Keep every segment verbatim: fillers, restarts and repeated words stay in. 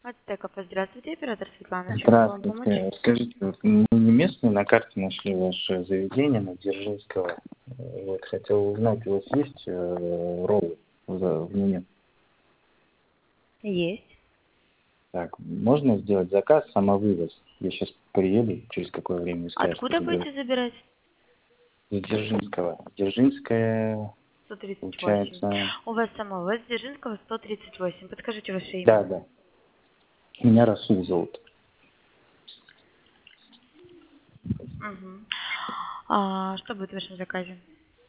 Ацтеков, здравствуйте, оператор Светлана. Чем могу вам помочь? Здравствуйте. Скажите, вот мы не местные на карте нашли ваше заведение на Дзержинского. Э, Вот, хотел узнать, у вас есть э, роллы в, в меню? Есть. Так, можно сделать заказ, самовывоз? Я сейчас приеду, через какое время вы скажете, Откуда заберу. будете забирать? С Дзержинского. Дзержинская, сто тридцать восемь. получается... У вас самого с Дзержинского сто тридцать восемь. Подскажите ваше имя. Да, да. Меня Расул зовут. Угу. А, что будет в вашем заказе?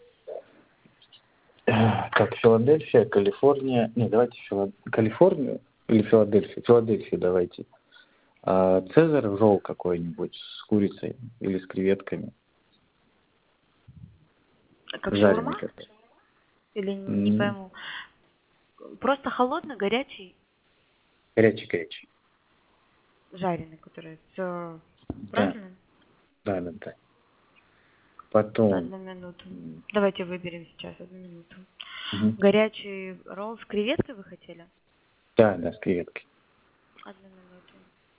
Э, Так, Филадельфия, Калифорния... Не, давайте Фила... Калифорнию или Филадельфию? Филадельфию давайте. А, Цезарь ролл какой-нибудь с курицей или с креветками. Как Жареный шаурма? какой. Или не М, пойму. Просто холодный, горячий, Горячий-горячий. жареный, который с... Да, Правильно? да, да, да. Потом... Одну минуту. м, Давайте выберем сейчас, одну минуту. мгм. Горячий ролл с креветкой вы хотели? Да, да, с креветкой. Одну минуту.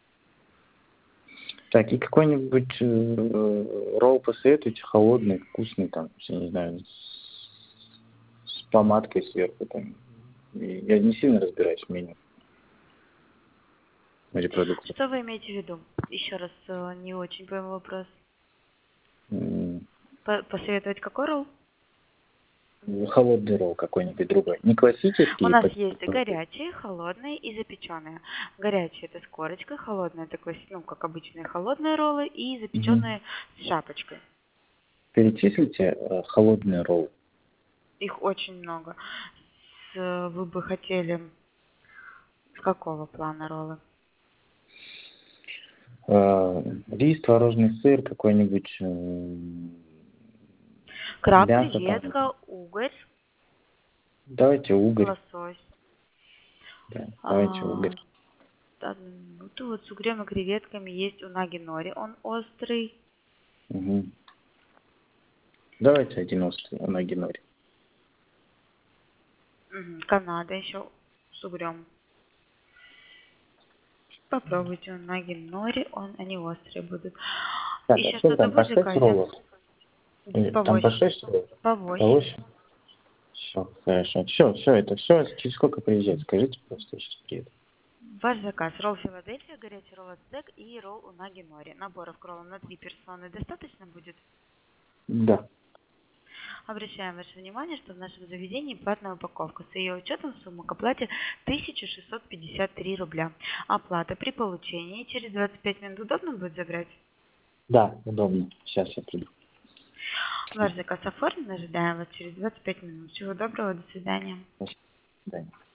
Так, и какой-нибудь э, ролл посоветуйте, холодный, вкусный, там, я не знаю, с, с помадкой сверху. Там. И Я не сильно разбираюсь в меню морепродуктов. Что вы имеете в виду? Еще раз, э, не очень пойму вопрос. М, По- посоветовать какой ролл? Холодный ролл какой-нибудь другой. Не У классический, нас по- есть горячие, холодные и запеченные. Горячие это с корочкой, холодные такой, ну, как обычные холодные роллы, и Мгм. запеченные с шапочкой. Перечислите э, холодный ролл. Их очень много. С- вы бы хотели с какого плана роллы? Э, Рис, творожный сыр, какой-нибудь э, Краб, мясо там. креветка, угорь, Давайте угорь. лосось. Да, давайте А, угорь. одну минуту. Вот с угрем и креветками есть унаги нори, он острый. Мгм. Давайте один острый на геноре. Мгм. Канада еще с угрем. Попробуйте унаги нори, он, они острые будут. Так, а Еще сколько что-то там, по будет в шесть заказе? роллов? Или По там по восемь. шесть роллов? По По восемь. восемь? Все, хорошо. Все, все, это все. Через сколько приезжать? Скажите просто, я сейчас приеду. Ваш заказ. Ролл Филадельфия, горячий ролл ацтек и ролл унаги нори. Наборов к роллам на три персоны достаточно будет? Да. Обращаем ваше внимание, что в нашем заведении платная упаковка. С ее учетом сумма к оплате тысяча шестьсот пятьдесят три рубля. Оплата при получении через двадцать пять минут удобно будет забрать? Да, удобно. Сейчас я приду. Ваш заказ оформлен, ожидаем вас через двадцать пять минут. Всего доброго, до свидания. До свидания.